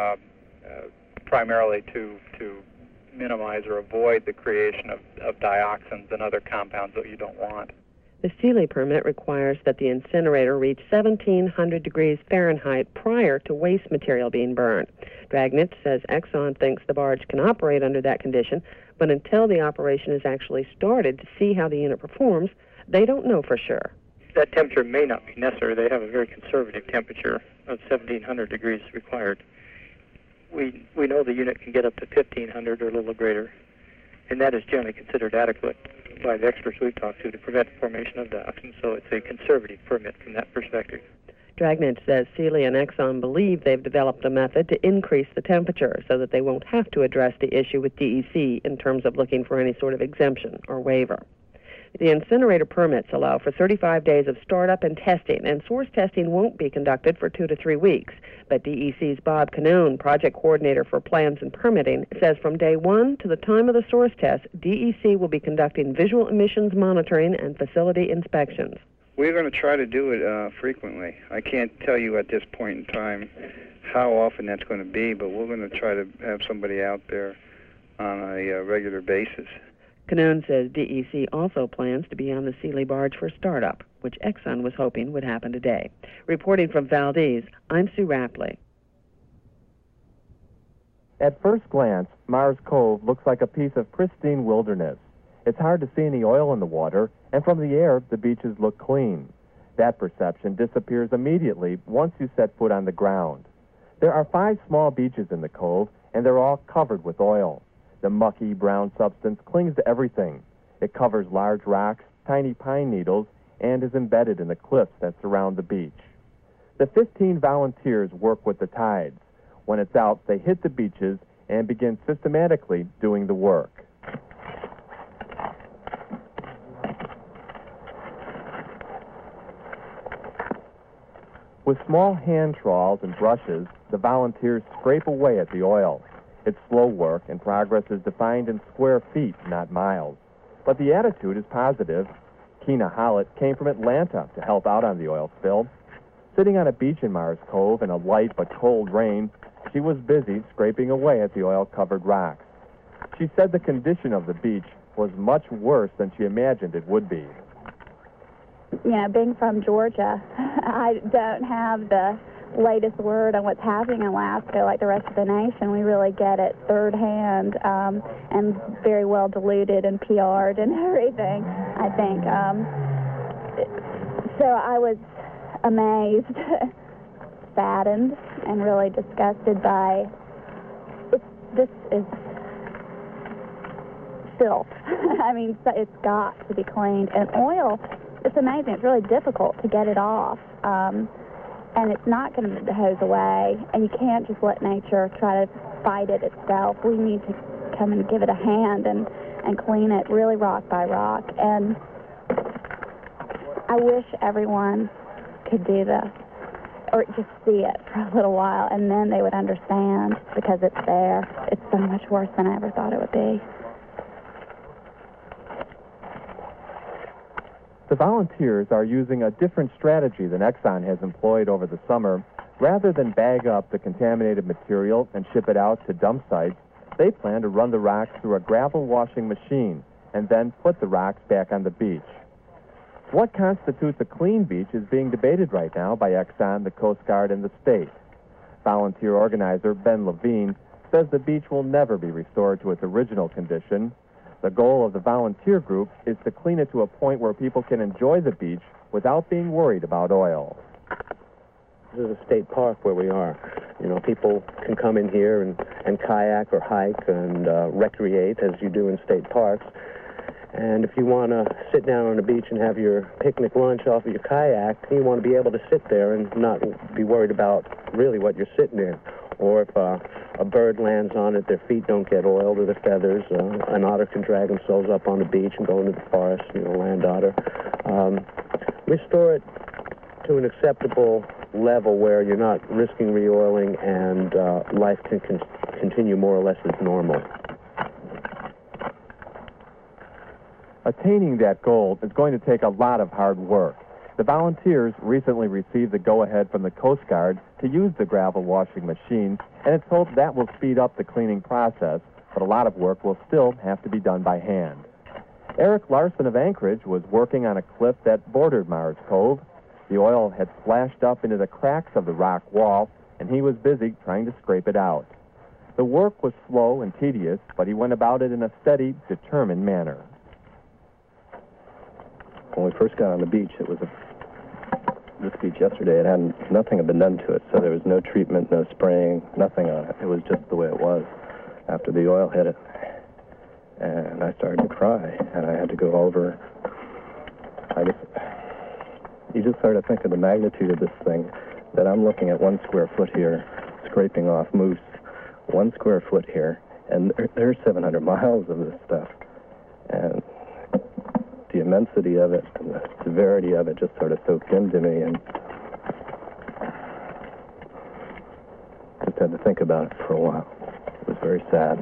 primarily to minimize or avoid the creation of dioxins and other compounds that you don't want. The Sealy permit requires that the incinerator reach 1,700 degrees Fahrenheit prior to waste material being burned. Dragnet says Exxon thinks the barge can operate under that condition, but until the operation is actually started to see how the unit performs, they don't know for sure. That temperature may not be necessary. They have a very conservative temperature of 1,700 degrees required. We know the unit can get up to 1,500 or a little greater, and that is generally considered adequate by the experts we've talked to prevent the formation of dioxin, so it's a conservative permit from that perspective. Dragnet says Sealy and Exxon believe they've developed a method to increase the temperature so that they won't have to address the issue with DEC in terms of looking for any sort of exemption or waiver. The incinerator permits allow for 35 days of startup and testing, and source testing won't be conducted for 2 to 3 weeks. But DEC's Bob Cannone, project coordinator for plans and permitting, says from day one to the time of the source test, DEC will be conducting visual emissions monitoring and facility inspections. We're going to try to do it frequently. I can't tell you at this point in time how often that's going to be, but we're going to try to have somebody out there on a regular basis. Cannone says DEC also plans to be on the Sealy barge for startup, which Exxon was hoping would happen today. Reporting from Valdez, I'm Sue Rapley. At first glance, Mars Cove looks like a piece of pristine wilderness. It's hard to see any oil in the water, and from the air, the beaches look clean. That perception disappears immediately once you set foot on the ground. There are 5 small beaches in the cove, and they're all covered with oil. The mucky brown substance clings to everything. It covers large rocks, tiny pine needles, and is embedded in the cliffs that surround the beach. The 15 volunteers work with the tides. When it's out, they hit the beaches and begin systematically doing the work. With small hand trawls and brushes, the volunteers scrape away at the oil. It's slow work, and progress is defined in square feet, not miles. But the attitude is positive. Keena Hollett came from Atlanta to help out on the oil spill. Sitting on a beach in Mars Cove in a light but cold rain, she was busy scraping away at the oil-covered rocks. She said the condition of the beach was much worse than she imagined it would be. You know, being from Georgia, I don't have the latest word on what's happening in Alaska like the rest of the nation. We really get it third hand and very well diluted and PR'd and everything, I think. So I was amazed, saddened, and really disgusted by this is filth. I mean, it's got to be cleaned. And oil, it's amazing. It's really difficult to get it off. And it's not going to hose away, and you can't just let nature try to fight it itself. We need to come and give it a hand and clean it really rock by rock. And I wish everyone could do this, or just see it for a little while, and then they would understand, because it's there. It's so much worse than I ever thought it would be. The volunteers are using a different strategy than Exxon has employed over the summer. Rather than bag up the contaminated material and ship it out to dump sites, they plan to run the rocks through a gravel washing machine and then put the rocks back on the beach. What constitutes a clean beach is being debated right now by Exxon, the Coast Guard, and the state. Volunteer organizer Ben Levine says the beach will never be restored to its original condition. The goal of the volunteer group is to clean it to a point where people can enjoy the beach without being worried about oil. This is a state park where we are. You know, people can come in here and kayak or hike and recreate as you do in state parks. And if you want to sit down on the beach and have your picnic lunch off of your kayak, you want to be able to sit there and not be worried about really what you're sitting in. Or if a bird lands on it, their feet don't get oiled or their feathers. An otter can drag themselves up on the beach and go into the forest, you know, land otter. Restore it to an acceptable level where you're not risking re-oiling and life can continue more or less as normal. Attaining that goal is going to take a lot of hard work. The volunteers recently received the go-ahead from the Coast Guard to use the gravel washing machine, and it's hoped that will speed up the cleaning process, but a lot of work will still have to be done by hand. Eric Larson of Anchorage was working on a cliff that bordered Mars Cove. The oil had splashed up into the cracks of the rock wall, and he was busy trying to scrape it out. The work was slow and tedious, but he went about it in a steady, determined manner. When we first got on the beach, it was this beach yesterday. Nothing had been done to it, so there was no treatment, no spraying, nothing on it. It was just the way it was after the oil hit it. And I started to cry, and I had to go over. You just start to think of the magnitude of this thing, that I'm looking at 1 square foot here, scraping off moose, 1 square foot here, and there's 700 miles of this stuff. And the immensity of it and the severity of it just sort of soaked into me, and just had to think about it for a while. It was very sad.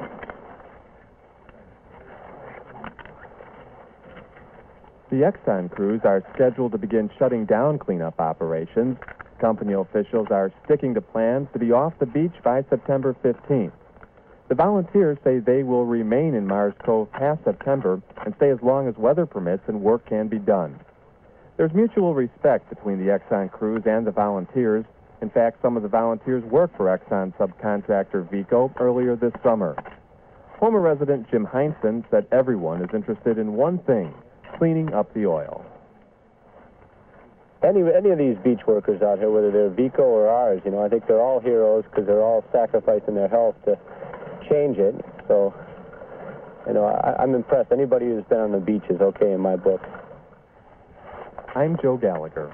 The Exxon crews are scheduled to begin shutting down cleanup operations. Company officials are sticking to plans to be off the beach by September 15th. The volunteers say they will remain in Mars Cove past September and stay as long as weather permits and work can be done. There's mutual respect between the Exxon crews and the volunteers. In fact, some of the volunteers worked for Exxon subcontractor Vico earlier this summer. Homer resident Jim Heinsohn said everyone is interested in one thing, cleaning up the oil. Any of these beach workers out here, whether they're Vico or ours, you know, I think they're all heroes because they're all sacrificing their health to change it. So, you know, I'm impressed. Anybody who's been on the beach is okay in my book. I'm Joe Gallagher.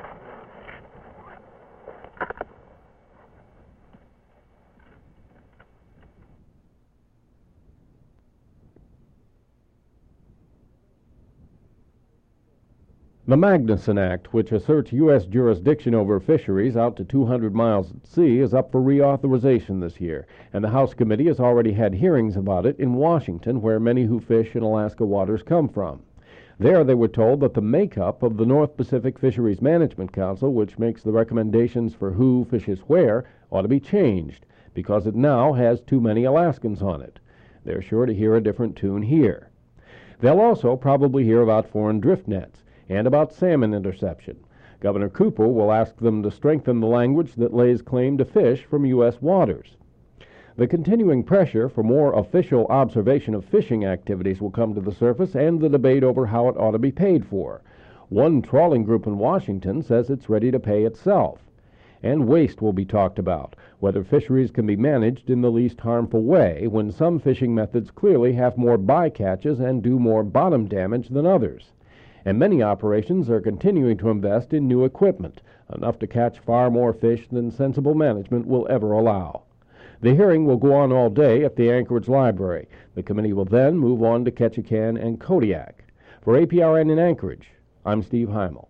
The Magnuson Act, which asserts U.S. jurisdiction over fisheries out to 200 miles at sea, is up for reauthorization this year, and the House committee has already had hearings about it in Washington, where many who fish in Alaska waters come from. There they were told that the makeup of the North Pacific Fisheries Management Council, which makes the recommendations for who fishes where, ought to be changed, because it now has too many Alaskans on it. They're sure to hear a different tune here. They'll also probably hear about foreign drift nets and about salmon interception. Governor Cooper will ask them to strengthen the language that lays claim to fish from U.S. waters. The continuing pressure for more official observation of fishing activities will come to the surface, and the debate over how it ought to be paid for. One trawling group in Washington says it's ready to pay itself. And waste will be talked about, whether fisheries can be managed in the least harmful way when some fishing methods clearly have more bycatches and do more bottom damage than others. And many operations are continuing to invest in new equipment, enough to catch far more fish than sensible management will ever allow. The hearing will go on all day at the Anchorage Library. The committee will then move on to Ketchikan and Kodiak. For APRN in Anchorage, I'm Steve Heimel.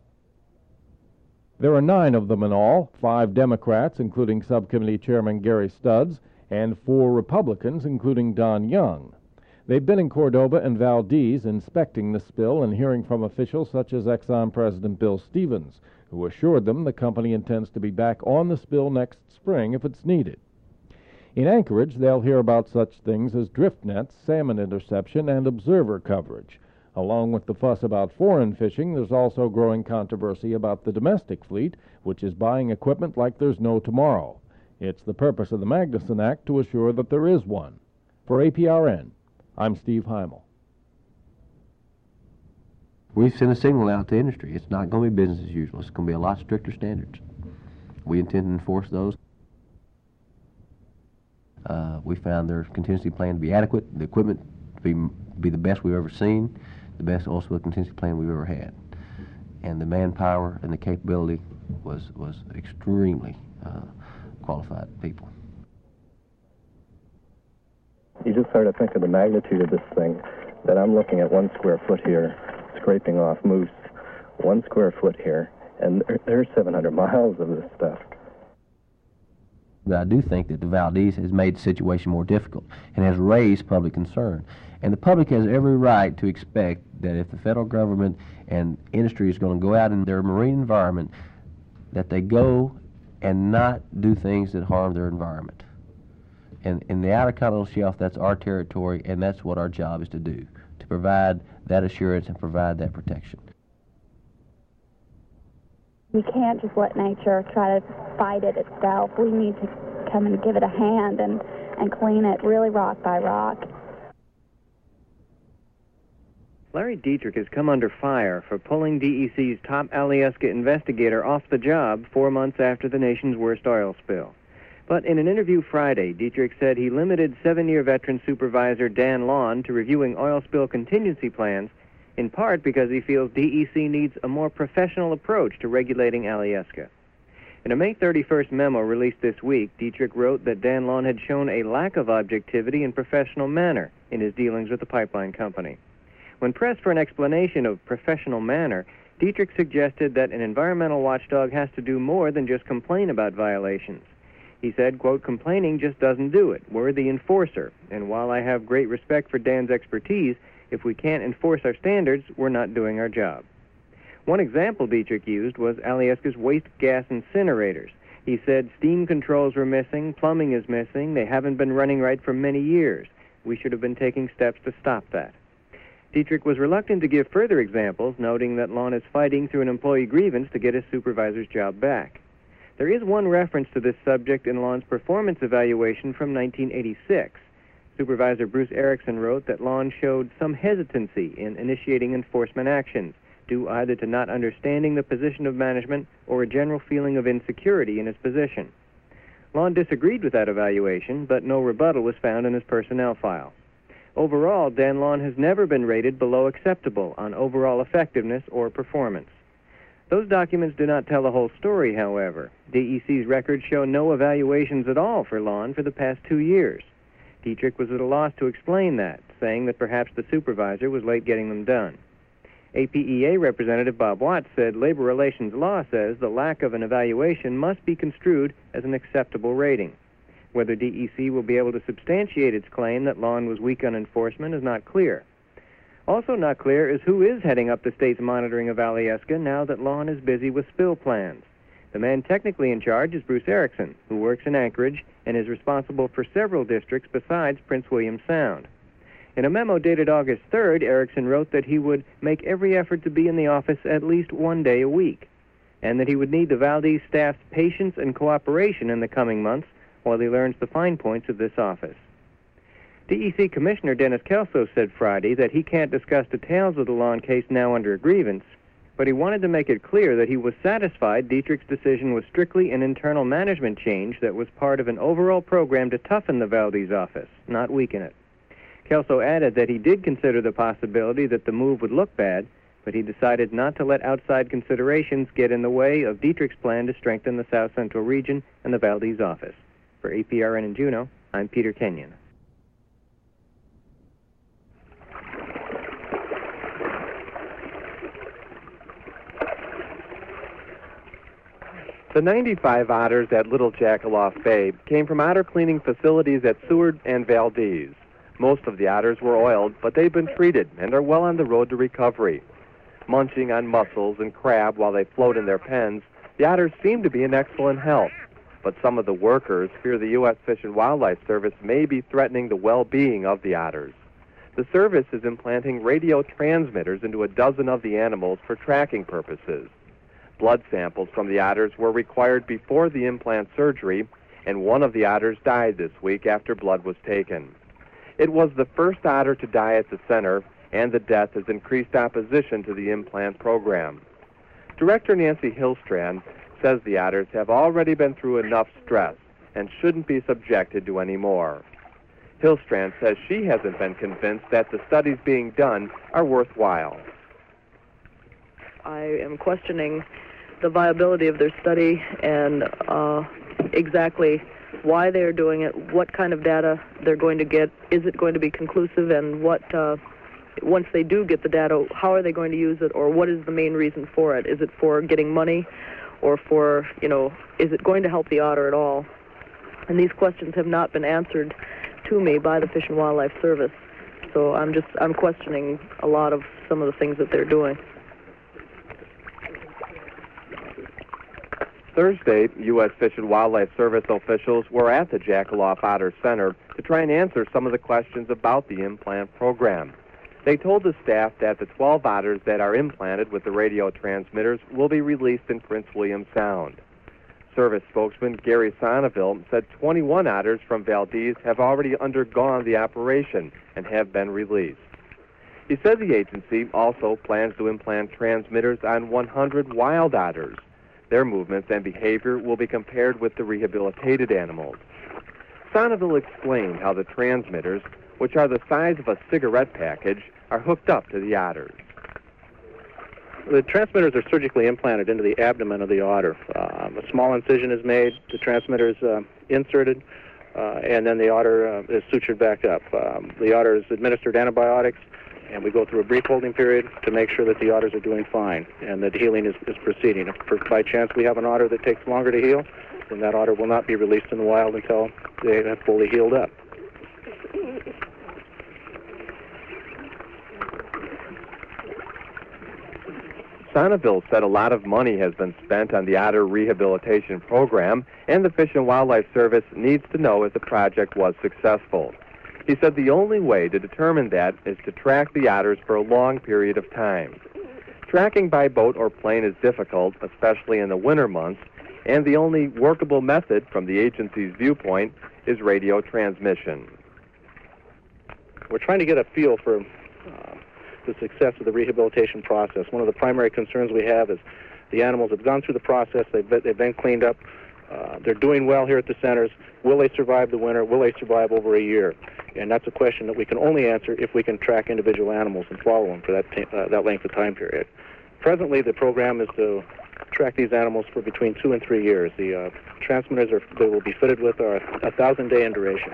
There are 9 of them in all, 5 Democrats, including Subcommittee Chairman Gary Studs, and 4 Republicans, including Don Young. They've been in Cordova and Valdez inspecting the spill and hearing from officials such as Exxon President Bill Stevens, who assured them the company intends to be back on the spill next spring if it's needed. In Anchorage, they'll hear about such things as drift nets, salmon interception, and observer coverage. Along with the fuss about foreign fishing, there's also growing controversy about the domestic fleet, which is buying equipment like there's no tomorrow. It's the purpose of the Magnuson Act to assure that there is one. For APRN, I'm Steve Heimel. We've sent a signal out to industry. It's not going to be business as usual. It's going to be a lot stricter standards. We intend to enforce those. We found their contingency plan to be adequate, the equipment to be the best we've ever seen, the best also the contingency plan we've ever had. And the manpower and the capability was extremely qualified people. You just start to think of the magnitude of this thing, that I'm looking at 1 square foot here, scraping off moose, 1 square foot here, and there's 700 miles of this stuff. But I do think that the Valdez has made the situation more difficult and has raised public concern. And the public has every right to expect that if the federal government and industry is going to go out in their marine environment, that they go and not do things that harm their environment. And in the Outer Continental Shelf, that's our territory, and that's what our job is to do, to provide that assurance and provide that protection. You can't just let nature try to fight it itself. We need to come and give it a hand and clean it really rock by rock. Larry Dietrich has come under fire for pulling DEC's top Alyeska investigator off the job 4 months after the nation's worst oil spill. But in an interview Friday, Dietrich said he limited 7-year veteran supervisor Dan Lawn to reviewing oil spill contingency plans, in part because he feels DEC needs a more professional approach to regulating Alyeska. In a May 31st memo released this week, Dietrich wrote that Dan Lawn had shown a lack of objectivity and professional manner in his dealings with the pipeline company. When pressed for an explanation of professional manner, Dietrich suggested that an environmental watchdog has to do more than just complain about violations. He said, quote, complaining just doesn't do it. We're the enforcer, and while I have great respect for Dan's expertise, if we can't enforce our standards, we're not doing our job. One example Dietrich used was Alyeska's waste gas incinerators. He said steam controls were missing, plumbing is missing, they haven't been running right for many years. We should have been taking steps to stop that. Dietrich was reluctant to give further examples, noting that Lawn is fighting through an employee grievance to get his supervisor's job back. There is one reference to this subject in Lawn's performance evaluation from 1986. Supervisor Bruce Erickson wrote that Lawn showed some hesitancy in initiating enforcement actions, due either to not understanding the position of management or a general feeling of insecurity in his position. Lawn disagreed with that evaluation, but no rebuttal was found in his personnel file. Overall, Dan Lawn has never been rated below acceptable on overall effectiveness or performance. Those documents do not tell the whole story, however. DEC's records show no evaluations at all for Lawn for the past 2 years. Dietrich was at a loss to explain that, saying that perhaps the supervisor was late getting them done. APEA Representative Bob Watts said labor relations law says the lack of an evaluation must be construed as an acceptable rating. Whether DEC will be able to substantiate its claim that Lawn was weak on enforcement is not clear. Also not clear is who is heading up the state's monitoring of Alyeska now that Lawn is busy with spill plans. The man technically in charge is Bruce Erickson, who works in Anchorage and is responsible for several districts besides Prince William Sound. In a memo dated August 3rd, Erickson wrote that he would make every effort to be in the office at least 1 day a week, and that he would need the Valdez staff's patience and cooperation in the coming months while he learns the fine points of this office. DEC Commissioner Dennis Kelso said Friday that he can't discuss details of the Lawn case now under a grievance, but he wanted to make it clear that he was satisfied Dietrich's decision was strictly an internal management change that was part of an overall program to toughen the Valdez office, not weaken it. Kelso added that he did consider the possibility that the move would look bad, but he decided not to let outside considerations get in the way of Dietrich's plan to strengthen the South Central region and the Valdez office. For APRN in Juneau, I'm Peter Kenyon. The 95 otters at Little Jackaloff Bay came from otter cleaning facilities at Seward and Valdez. Most of the otters were oiled, but they've been treated and are well on the road to recovery. Munching on mussels and crab while they float in their pens, the otters seem to be in excellent health. But some of the workers fear the U.S. Fish and Wildlife Service may be threatening the well-being of the otters. The service is implanting radio transmitters into a dozen of the animals for tracking purposes. Blood samples from the otters were required before the implant surgery, and one of the otters died this week after blood was taken. It was the first otter to die at the center and the death has increased opposition to the implant program. Director Nancy Hillstrand says the otters have already been through enough stress and shouldn't be subjected to any more. Hillstrand says she hasn't been convinced that the studies being done are worthwhile. I am questioning the viability of their study and exactly why they're doing it, what kind of data they're going to get, is it going to be conclusive, and what, once they do get the data, how are they going to use it, or what is the main reason for it? Is it for getting money, or for, is it going to help the otter at all? And these questions have not been answered to me by the Fish and Wildlife Service. So I'm questioning a lot of some of the things that they're doing. Thursday, U.S. Fish and Wildlife Service officials were at the Jackaloff Otter Center to try and answer some of the questions about the implant program. They told the staff that the 12 otters that are implanted with the radio transmitters will be released in Prince William Sound. Service spokesman Gary Sonneville said 21 otters from Valdez have already undergone the operation and have been released. He said the agency also plans to implant transmitters on 100 wild otters. Their movements and behavior will be compared with the rehabilitated animals. Sonneville explained how the transmitters, which are the size of a cigarette package, are hooked up to the otters. The transmitters are surgically implanted into the abdomen of the otter. A small incision is made, the transmitter is inserted, and then the otter is sutured back up. The otter is administered antibiotics, and we go through a brief holding period to make sure that the otters are doing fine and that healing is proceeding. If by chance we have an otter that takes longer to heal, then that otter will not be released in the wild until they have fully healed up. Sonneville said a lot of money has been spent on the otter rehabilitation program, and the Fish and Wildlife Service needs to know if the project was successful. He said the only way to determine that is to track the otters for a long period of time. Tracking by boat or plane is difficult, especially in the winter months, and the only workable method from the agency's viewpoint is radio transmission. We're trying to get a feel for the success of the rehabilitation process. One of the primary concerns we have is the animals have gone through the process, they've been cleaned up, they're doing well here at the centers. Will they survive the winter? Will they survive over a year? And that's a question that we can only answer if we can track individual animals and follow them for that length of time period. Presently, the program is to track these animals for between 2 and 3 years. The transmitters they will be fitted with are 1,000-day in duration.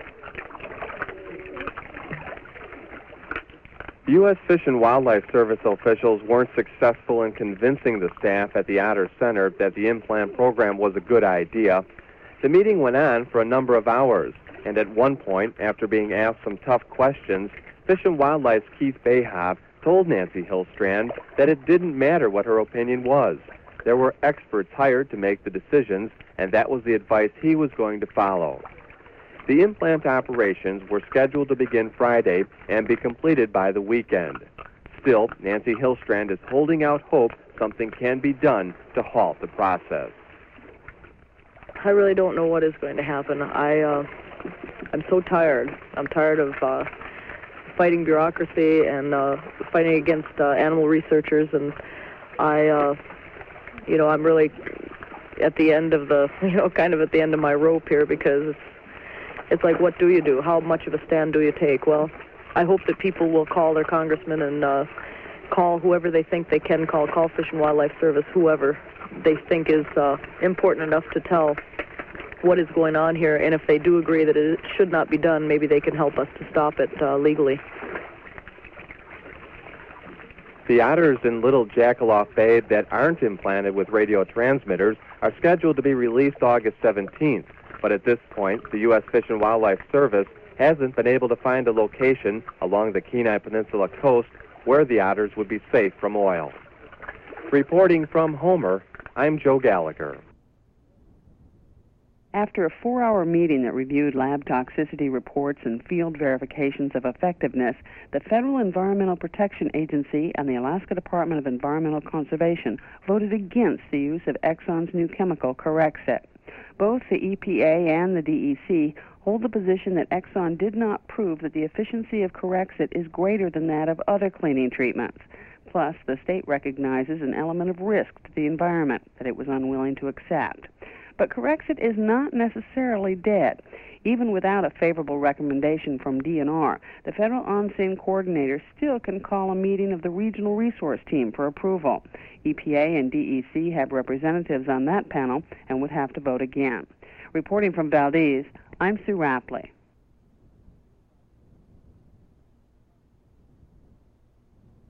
U.S. Fish and Wildlife Service officials weren't successful in convincing the staff at the Otter Center that the implant program was a good idea. The meeting went on for a number of hours, and at one point, after being asked some tough questions, Fish and Wildlife's Keith Bayhoff told Nancy Hillstrand that it didn't matter what her opinion was. There were experts hired to make the decisions, and that was the advice he was going to follow. The implant operations were scheduled to begin Friday and be completed by the weekend. Still, Nancy Hillstrand is holding out hope something can be done to halt the process. I really don't know what is going to happen. I'm so tired. I'm tired of fighting bureaucracy and fighting against animal researchers, and I'm really at the end of the, kind of at the end of my rope here, because it's like, what do you do? How much of a stand do you take? Well, I hope that people will call their congressmen and call whoever they think they can call Fish and Wildlife Service, whoever they think is important enough to tell what is going on here. And if they do agree that it should not be done, maybe they can help us to stop it legally. The otters in Little Jackaloff Bay that aren't implanted with radio transmitters are scheduled to be released August 17th. But at this point, the U.S. Fish and Wildlife Service hasn't been able to find a location along the Kenai Peninsula coast where the otters would be safe from oil. Reporting from Homer, I'm Joe Gallagher. After a 4-hour meeting that reviewed lab toxicity reports and field verifications of effectiveness, the Federal Environmental Protection Agency and the Alaska Department of Environmental Conservation voted against the use of Exxon's new chemical, Corexit. Both the EPA and the DEC hold the position that Exxon did not prove that the efficiency of Corexit is greater than that of other cleaning treatments. Plus, the state recognizes an element of risk to the environment that it was unwilling to accept. But Corexit is not necessarily dead. Even without a favorable recommendation from DNR, the federal on-scene coordinator still can call a meeting of the regional resource team for approval. EPA and DEC have representatives on that panel and would have to vote again. Reporting from Valdez, I'm Sue Rapley.